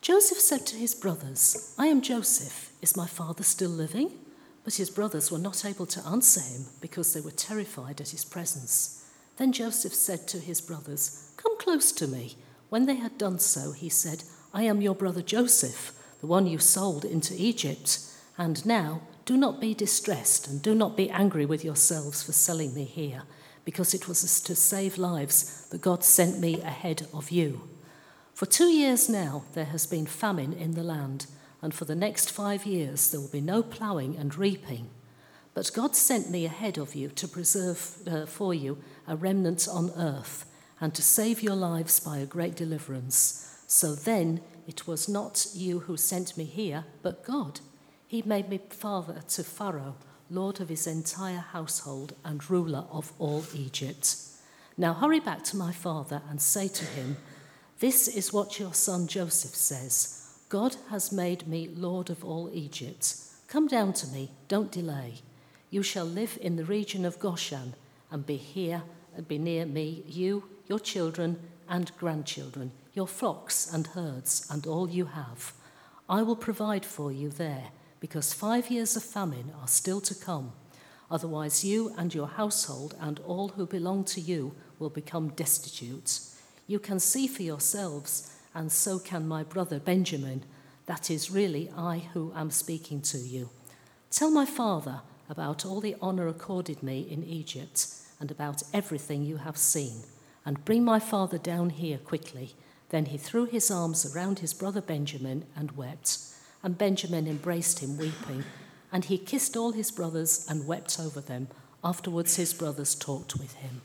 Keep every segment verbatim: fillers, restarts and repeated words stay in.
Joseph said to his brothers, "I am Joseph. Is my father still living?" But his brothers were not able to answer him because they were terrified at his presence. Then Joseph said to his brothers, "Come close to me." When they had done so, he said, "I am your brother Joseph, the one you sold into Egypt. And now do not be distressed and do not be angry with yourselves for selling me here, because it was to save lives that God sent me ahead of you. For two years now there has been famine in the land, and for the next five years there will be no ploughing and reaping. But God sent me ahead of you to preserve uh, for you a remnant on earth, and to save your lives by a great deliverance. So then it was not you who sent me here, but God. He made me father to Pharaoh, lord of his entire household and ruler of all Egypt. Now hurry back to my father and say to him, 'This is what your son Joseph says. God has made me lord of all Egypt. Come down to me, don't delay. You shall live in the region of Goshen and be here and be near me, you, your children and grandchildren, your flocks and herds, and all you have. I will provide for you there, because five years of famine are still to come. Otherwise you and your household and all who belong to you will become destitute. You can see for yourselves, and so can my brother Benjamin, that is really I who am speaking to you. Tell my father about all the honor accorded me in Egypt and about everything you have seen, and bring my father down here quickly.' Then he threw his arms around his brother Benjamin and wept. And Benjamin embraced him, weeping, and he kissed all his brothers and wept over them. Afterwards his brothers talked with him."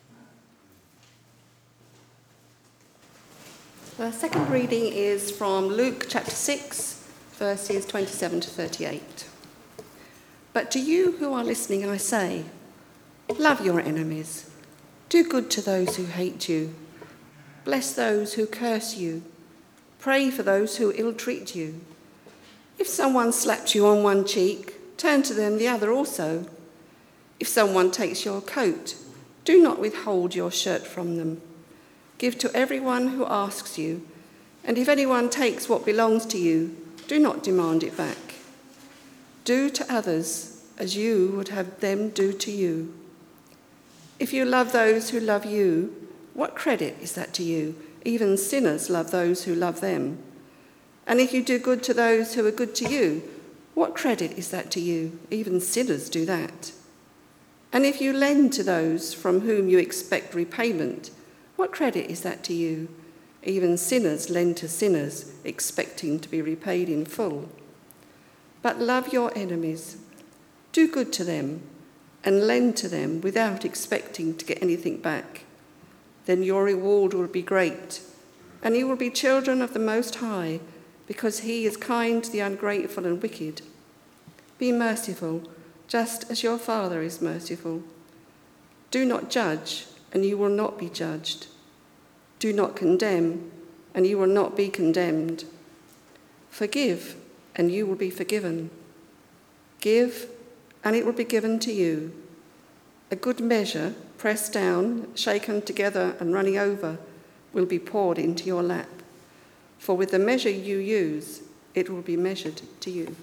The second reading is from Luke chapter six, verses twenty-seven to thirty-eight. "But to you who are listening, I say, love your enemies, do good to those who hate you, bless those who curse you, pray for those who ill-treat you. If someone slaps you on one cheek, turn to them the other also. If someone takes your coat, do not withhold your shirt from them. Give to everyone who asks you, and if anyone takes what belongs to you, do not demand it back. Do to others as you would have them do to you. If you love those who love you, what credit is that to you? Even sinners love those who love them. And if you do good to those who are good to you, what credit is that to you? Even sinners do that. And if you lend to those from whom you expect repayment, what credit is that to you? Even sinners lend to sinners, expecting to be repaid in full. But love your enemies, do good to them, and lend to them without expecting to get anything back. Then your reward will be great, and you will be children of the Most High, because he is kind to the ungrateful and wicked. Be merciful, just as your Father is merciful. Do not judge, and you will not be judged. Do not condemn, and you will not be condemned. Forgive, and you will be forgiven. Give, and it will be given to you. A good measure, pressed down, shaken together, and running over, will be poured into your lap. For with the measure you use, it will be measured to you."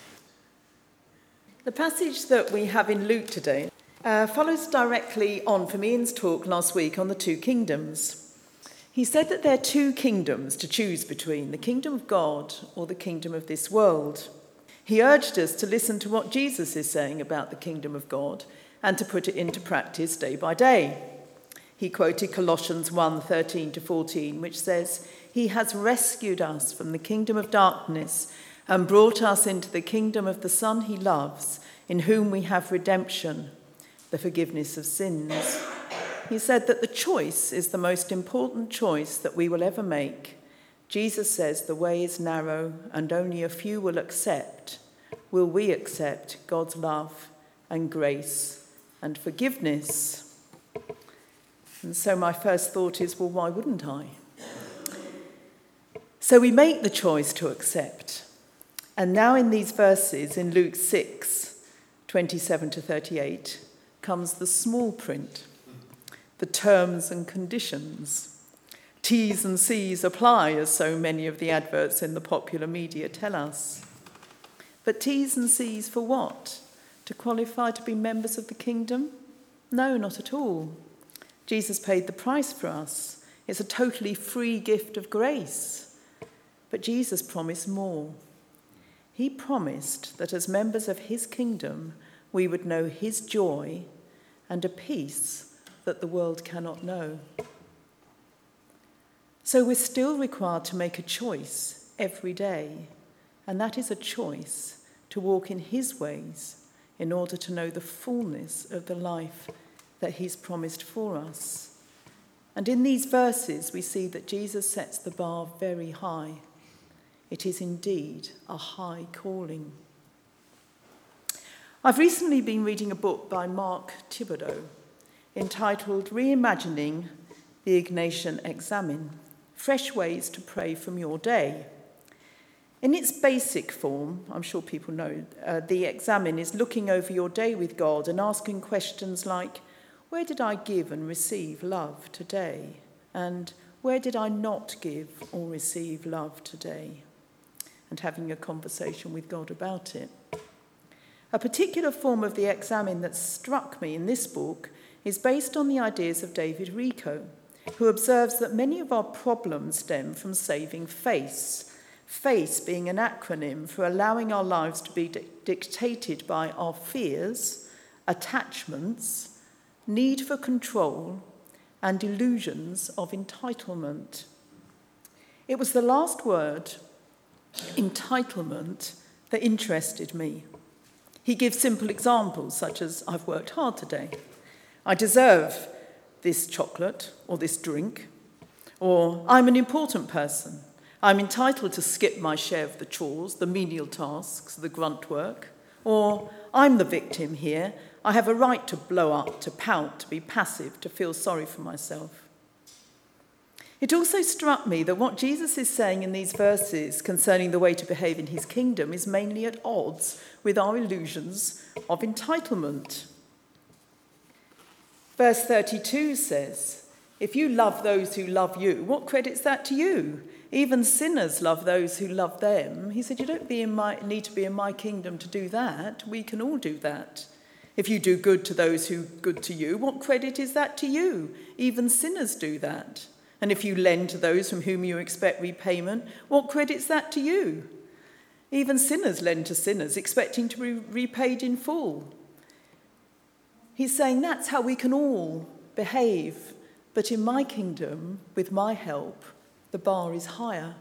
The passage that we have in Luke today uh, follows directly on from Ian's talk last week on the two kingdoms. He said that there are two kingdoms to choose between, the kingdom of God or the kingdom of this world. He urged us to listen to what Jesus is saying about the kingdom of God and to put it into practice day by day. He quoted Colossians one, thirteen to fourteen, which says, "He has rescued us from the kingdom of darkness and brought us into the kingdom of the Son he loves, in whom we have redemption, the forgiveness of sins." He said that the choice is the most important choice that we will ever make. Jesus says the way is narrow and only a few will accept. Will we accept God's love and grace and forgiveness? And so my first thought is, well, why wouldn't I? So we make the choice to accept. And now in these verses, in Luke six, twenty-seven to T's and C's apply, as so many of the adverts in the popular media tell us. But T's and C's for what? To qualify to be members of the kingdom? No, not at all. Jesus paid the price for us. It's a totally free gift of grace. But Jesus promised more. He promised that as members of his kingdom, we would know his joy and a peace that the world cannot know. So we're still required to make a choice every day, and that is a choice to walk in his ways in order to know the fullness of the life that he's promised for us. And in these verses, we see that Jesus sets the bar very high. It is indeed a high calling. I've recently been reading a book by Mark Thibodeau entitled Reimagining the Ignatian Examen, Fresh Ways to Pray from Your Day. In its basic form, I'm sure people know, uh, the examen is looking over your day with God and asking questions like, where did I give and receive love today? And where did I not give or receive love today? And having a conversation with God about it. A particular form of the examen that struck me in this book is based on the ideas of David Richo, who observes that many of our problems stem from saving face, face being an acronym for allowing our lives to be di- dictated by our fears, attachments, need for control, and illusions of entitlement. It was the last word, entitlement, that interested me. He gives simple examples such as, I've worked hard today, I deserve this chocolate or this drink, or I'm an important person, I'm entitled to skip my share of the chores, the menial tasks, the grunt work, or I'm the victim here, I have a right to blow up, to pout, to be passive, to feel sorry for myself. It also struck me that what Jesus is saying in these verses concerning the way to behave in his kingdom is mainly at odds with our illusions of entitlement. Verse thirty-two says, if you love those who love you, what credit's that to you? Even sinners love those who love them. He said, you don't be in my, need to be in my kingdom to do that. We can all do that. If you do good to those who good to you, what credit is that to you? Even sinners do that. And if you lend to those from whom you expect repayment, what credit's that to you? Even sinners lend to sinners, expecting to be repaid in full. He's saying that's how we can all behave. But in my kingdom, with my help, the bar is higher.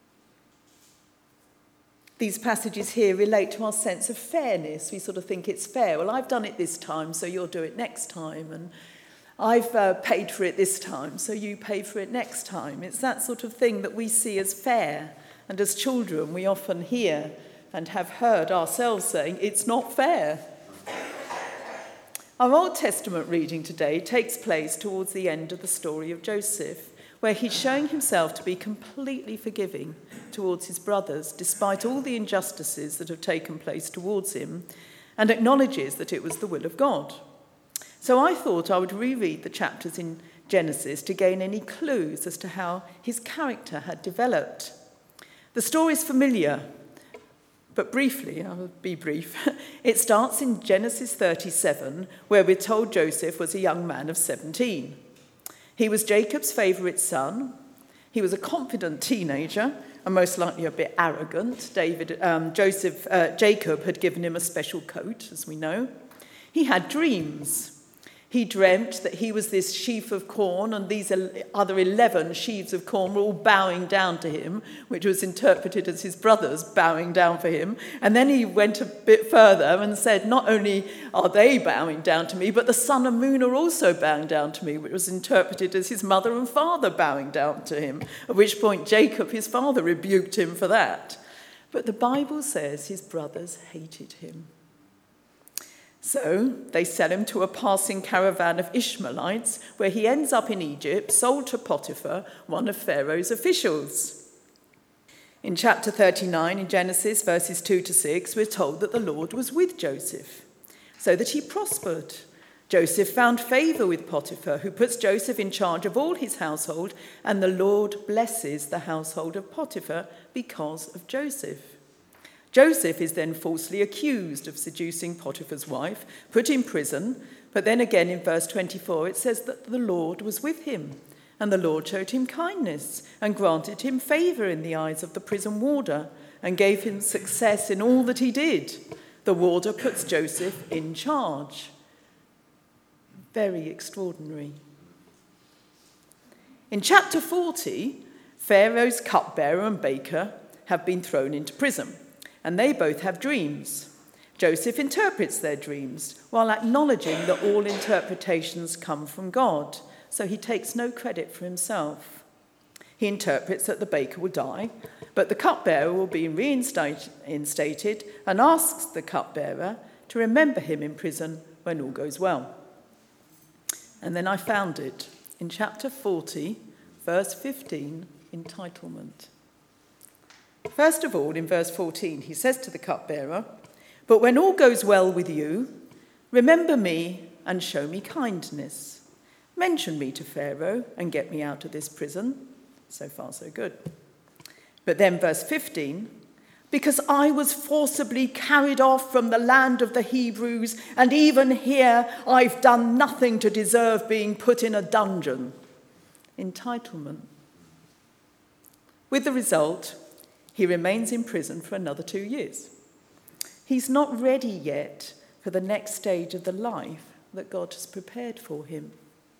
These passages here relate to our sense of fairness. We sort of think it's fair. Well, I've done it this time, so you'll do it next time. And I've uh, paid for it this time, so you pay for it next time. It's that sort of thing that we see as fair. And as children, we often hear and have heard ourselves saying, it's not fair. Our Old Testament reading today takes place towards the end of the story of Joseph, where he's showing himself to be completely forgiving towards his brothers, despite all the injustices that have taken place towards him, and acknowledges that it was the will of God. So I thought I would reread the chapters in Genesis to gain any clues as to how his character had developed. The story is familiar, but briefly, I'll be brief. It starts in Genesis thirty-seven, where we're told Joseph was a young man of seventeen. He was Jacob's favourite son. He was a confident teenager and most likely a bit arrogant. David, um, Joseph, uh, Jacob had given him a special coat, as we know. He had dreams. He dreamt that he was this sheaf of corn and these other eleven sheaves of corn were all bowing down to him, which was interpreted as his brothers bowing down for him. And then he went a bit further and said, not only are they bowing down to me, but the sun and moon are also bowing down to me, which was interpreted as his mother and father bowing down to him, at which point Jacob, his father, rebuked him for that. But the Bible says his brothers hated him. So they sell him to a passing caravan of Ishmaelites, where he ends up in Egypt, sold to Potiphar, one of Pharaoh's officials. In chapter thirty-nine in Genesis, verses two to six, we're told that the Lord was with Joseph, so that he prospered. Joseph found favour with Potiphar, who puts Joseph in charge of all his household, and the Lord blesses the household of Potiphar because of Joseph. Joseph is then falsely accused of seducing Potiphar's wife, put in prison, but then again in verse twenty-four it says that the Lord was with him, and the Lord showed him kindness and granted him favour in the eyes of the prison warder and gave him success in all that he did. The warder puts Joseph in charge. Very extraordinary. In chapter forty, Pharaoh's cupbearer and baker have been thrown into prison, and they both have dreams. Joseph interprets their dreams while acknowledging that all interpretations come from God, so he takes no credit for himself. He interprets that the baker will die, but the cupbearer will be reinstated and asks the cupbearer to remember him in prison when all goes well. And then I found it in chapter forty, verse fifteen, entitlement. First of all, in verse fourteen, he says to the cupbearer, "But when all goes well with you, remember me and show me kindness. Mention me to Pharaoh and get me out of this prison." So far, so good. But then verse fifteen, "Because I was forcibly carried off from the land of the Hebrews, and even here I've done nothing to deserve being put in a dungeon." Entitlement. With the result, he remains in prison for another two years. He's not ready yet for the next stage of the life that God has prepared for him.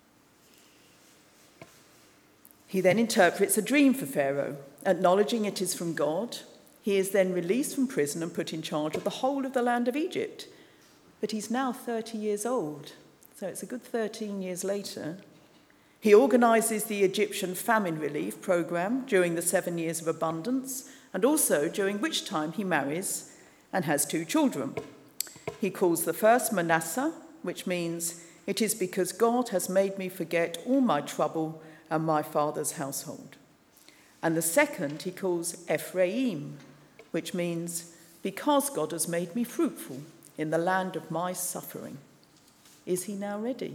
He then interprets a dream for Pharaoh, acknowledging it is from God. He is then released from prison and put in charge of the whole of the land of Egypt. But he's now thirty years old, so it's a good thirteen years later. He organises the Egyptian famine relief programme during the seven years of abundance, and also during which time he marries and has two children. He calls the first Manasseh, which means, "It is because God has made me forget all my trouble and my father's household." And the second he calls Ephraim, which means, "Because God has made me fruitful in the land of my suffering." Is he now ready?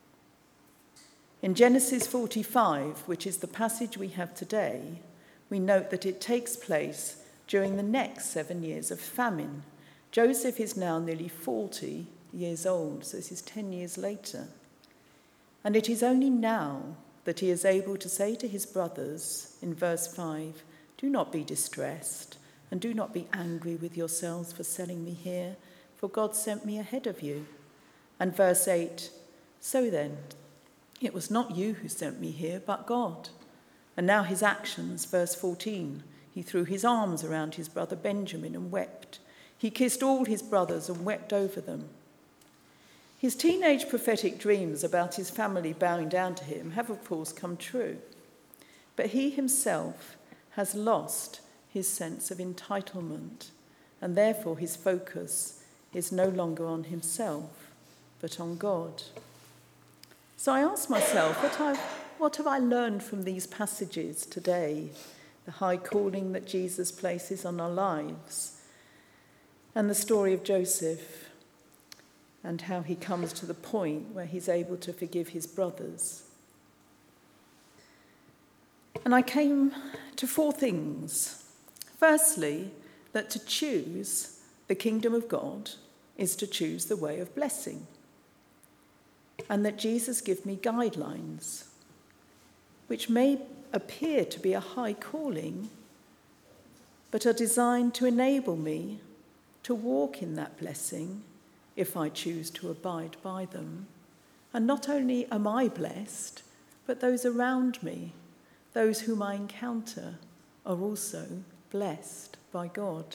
In Genesis forty-five, which is the passage we have today, we note that it takes place during the next seven years of famine. Joseph is now nearly forty years old, so this is ten years later. And it is only now that he is able to say to his brothers in verse five, "Do not be distressed, and do not be angry with yourselves for selling me here, for God sent me ahead of you." And verse eight, "So then, it was not you who sent me here, but God." And now his actions, verse fourteen, he threw his arms around his brother Benjamin and wept. He kissed all his brothers and wept over them. His teenage prophetic dreams about his family bowing down to him have, of course, come true. But he himself has lost his sense of entitlement, and therefore his focus is no longer on himself, but on God. So I ask myself, what, I've, what have I learned from these passages today? The high calling that Jesus places on our lives, and the story of Joseph, and how he comes to the point where he's able to forgive his brothers. And I came to four things. Firstly, that to choose the kingdom of God is to choose the way of blessing, and that Jesus gives me guidelines, which may appear to be a high calling, but are designed to enable me to walk in that blessing if I choose to abide by them. And not only am I blessed, but those around me, those whom I encounter, are also blessed by God.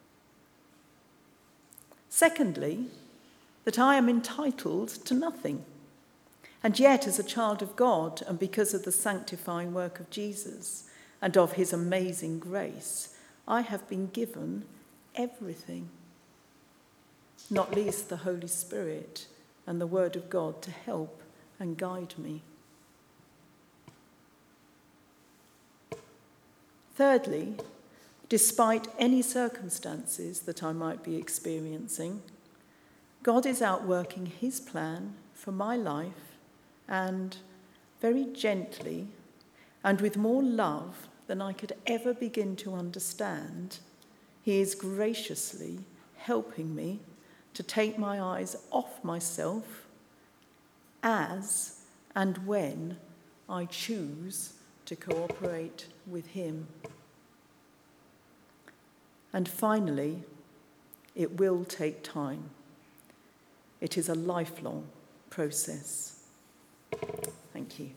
Secondly, that I am entitled to nothing. And yet, as a child of God, and because of the sanctifying work of Jesus and of his amazing grace, I have been given everything, not least the Holy Spirit and the Word of God to help and guide me. Thirdly, despite any circumstances that I might be experiencing, God is outworking his plan for my life, and very gently and with more love than I could ever begin to understand, he is graciously helping me to take my eyes off myself as and when I choose to cooperate with him. And finally, it will take time. It is a lifelong process. Thank you.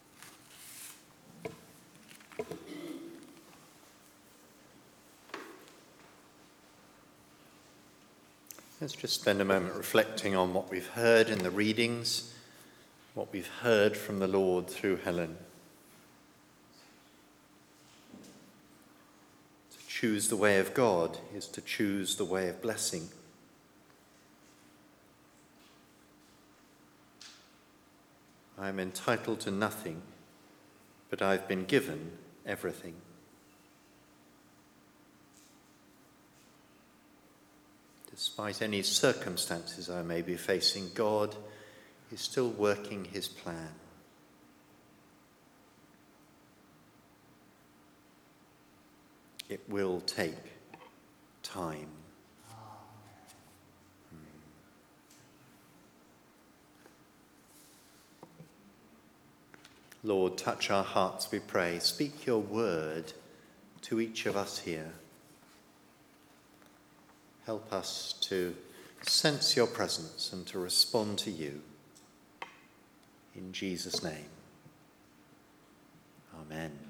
Let's just spend a moment reflecting on what we've heard in the readings, what we've heard from the Lord through Helen. To choose the way of God is to choose the way of blessing. I am entitled to nothing, but I've been given everything. Despite any circumstances I may be facing, God is still working his plan. It will take time. Lord, touch our hearts, we pray. Speak your word to each of us here. Help us to sense your presence and to respond to you. In Jesus' name, amen.